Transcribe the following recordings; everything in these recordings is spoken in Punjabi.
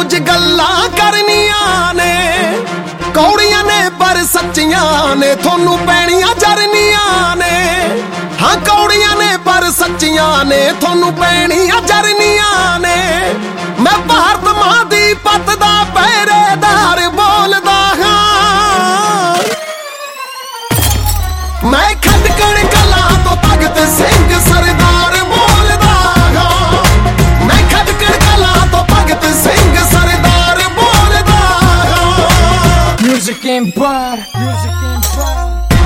ਕੁਝ ਗੱਲਾਂ ਕਰਨੀਆਂ ਨੇ, ਕੌੜੀਆਂ ਨੇ ਪਰ ਸੱਚੀਆਂ ਨੇ, ਤੁਹਾਨੂੰ ਪੈਣੀਆਂ ਜਰਨੀਆਂ ਨੇ। ਹਾਂ ਕੌੜੀਆਂ ਨੇ ਪਰ ਸੱਚੀਆਂ ਨੇ, ਤੁਹਾਨੂੰ ਪੈਣੀਆਂ ਜਰਨੀਆਂ ਨੇ। ਮੈਂ ਭਾਰਤ ਮਾਂ ਦੀ ਪੱਤ ਦਾ ਪਹਿਰੇਦਾਰ ਬੋਲਦਾ ਹਾਂ, ਮੈਂ ਖਟਕੜ ਕਲਾਂ ਤੋਂ ਭਗਤ ਸਿੰਘ ਸਰਦਾਰ ਬੋਲਦਾ ਹਾਂ, ਮੈਂ ਖਟਕੜ ਕਲਾਂ ਤੋਂ ਭਗਤ ਸਿੰਘ ਸਰਦਾਰ ਬੋਲਦਾ ਹਾਂ। Music Empire, Music Empire।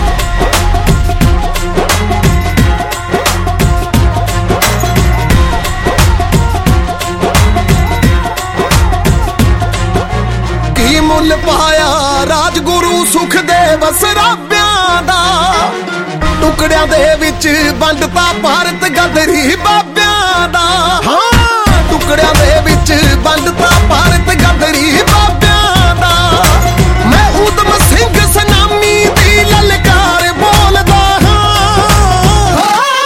ਕੀ ਮੁੱਲ ਪਾਇਆ ਰਾਜਗੁਰੂ ਸੁਖਦੇਵ ਸਰਾਬਿਆਂ ਦਾ, ਟੁਕੜਿਆਂ ਦੇ ਵਿੱਚ ਵੰਡਤਾ ਭਾਰਤ ਗਦਰੀ ਬਾਬਿਆਂ ਦਾ। ਹਾਂ ਟੁਕੜਿਆਂ ਦੇ ਵਿੱਚ ਵੰਡਤਾ ਭਾਰਤ ਗਦਰੀ ਬਾਬਿਆਂ ਦਾ। ਮੈਂ ਊਧਮ ਸਿੰਘ ਸਨਾਮੀ ਦੀ ਲਲਕਾਰ ਬੋਲਦਾ ਹਾਂ,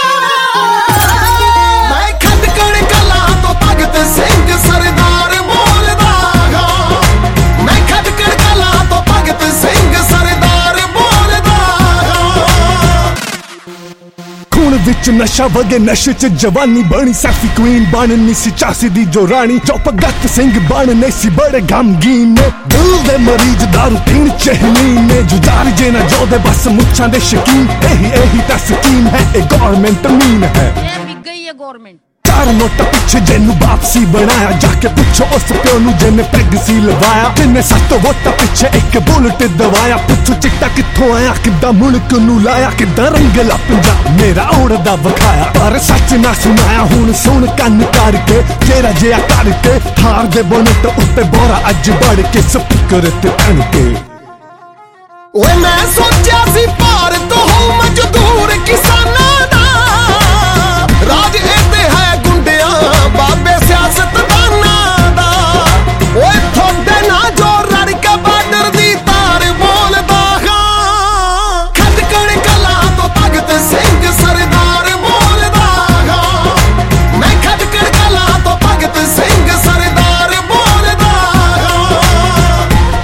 ਮੈਂ ਖਟਕੜ ਕਲਾਂ ਤੋਂ ਭਗਤ ਸਿੰਘ ਸਰਦਾਰ ਬੋਲਦਾ ਹਾਂ, ਮੈਂ ਖਟਕੜ ਕਲਾਂ ਤੋਂ ਭਗਤ ਸਿੰਘ ਸਰਦਾਰ ਬੋਲਦਾ ਹਾਂ। ਖੂਨ ਵਿੱਚ ਨਸ਼ਾ ਵਗੇ ਨਸ਼ੇ ਚ ਜਵਾਨੀ ਬਣੀ, ਸੈਫੀ ਕੁਈਨ ਬਣਨੀ ਸੀ ਚਾਸੀ ਦੀ ਜੋ ਰਾਣੀ, ਜੋ ਭਗਤ ਸਿੰਘ ਬਣਨੇ ਸੀ ਬੜੇ ਗਮਗੀਨ ਨੇ। ਦਿਲ ਦੇ ਮਰੀਜ਼ ਦਾਰੂ ਪੀਣ ਚ ਹੀਨ ਨੇ, ਜੁਝਾਰ ਜੇ ਨਾ ਜੋਦੇ ਬਸ ਮੁੱਛਾਂ ਦੇ ਸ਼ਕੀਨ। ਇਹੀ ਤਾਂ ਸਕੀਮ ਹੈ, ਇਹ ਗੌਰਮੈਂਟ ਮੀਨ ਹੈ। ਗਈ ਹੈ ਗੌਰਮੈਂਟ। ਚਾਰ ਨੋਟ ਪਿੱਛੇ ਜਿਹਨੂੰ ਵਾਪਸੀ ਬਣਾਇਆ, ਜਾ ਕੇ ਪੁੱਛੋ ਉਸ ਪਿਓ ਨੂੰ ਜਿਹਨੇ ਪੈਗ ਸੀ ਲਵਾਇਆ, ਜਿਹਨੇ 7 ਵੋਟਾਂ ਪਿੱਛੇ ਇੱਕ ਬੁਲਟ ਦਵਾਇਆ। ਪੁੱਛੋ ਚਿੱਟਾ ਕਿੱਥੋਂ ਆਇਆ, ਕਿੱਦਾਂ ਮੁਲਕ ਨੂੰ ਲਾਇਆ, ਕਿੱਦਾਂ ਰੰਗਲਾ ਪੰਜਾਬ ਮੇਰਾ ਉੜਦਾ ਵਿਖਾਇਆ। ਪਰ ਸੱਚ ਨਾ ਸੁਣਾਇਆ, ਹੁਣ ਸੁਣ ਕੰਨ ਕਰਕੇ, ਤੇਰਾ ਜਿਹਾ ਕਰਕੇ ਹਾਰ ਦੇ ਬੋਨਟ ਉੱਤੇ ਬੋਰਾ ਅੱਜ ਵੜ ਕੇ ਸਪੀਕਰ ਤੇ ਤਣ ਕੇ। ਓਏ ਮੈਂ ਸੋਚਿਆ ਸੀ ਭਾਰਤ ਹੋ ਮਜ਼ਦੂਰ ਕਿਸਾਨਾਂ ਦਾ, ਰਾਜ ਇੱਥੇ ਹੈ ਗੁੰਡਿਆਂ ਬਾਬੇ ਸਿਆਸਤਦਾਨਾਂ ਦਾ। ਓਏ ਤੁਹਾਡੇ ਨਾਲ ਜੋ ਰੜ ਕੇ ਬਾਰਡਰ ਦੀ ਤਾਰ ਬੋਲਦਾ ਹਾਂ, ਖਟਕੜ ਕਲਾਂ ਤੋਂ ਭਗਤ ਸਿੰਘ ਸਰਦਾਰ ਬੋਲਦਾ ਹਾਂ, ਮੈਂ ਖਟਕੜ ਕਲਾਂ ਤੋਂ ਭਗਤ ਸਿੰਘ ਸਰਦਾਰ ਬੋਲਦਾ ਹਾਂ।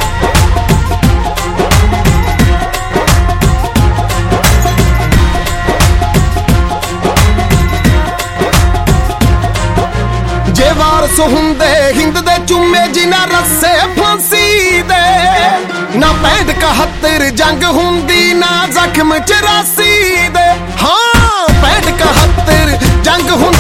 ਜੇ ਵਾਰਸ ਹੁੰਦੇ ਹਿੰਦ ਦੇ ਚੁੰਮੇ ਜਿਨ੍ਹਾਂ ਰੱਸੇ ਫਾਂਸੀ ਦੇ, ਨਾ 65 71 ਜੰਗ ਹੁੰਦੀ ਨਾ ਜ਼ਖਮ 84 ਦੇ। ਹਾਂ 65 71 ਜੰਗ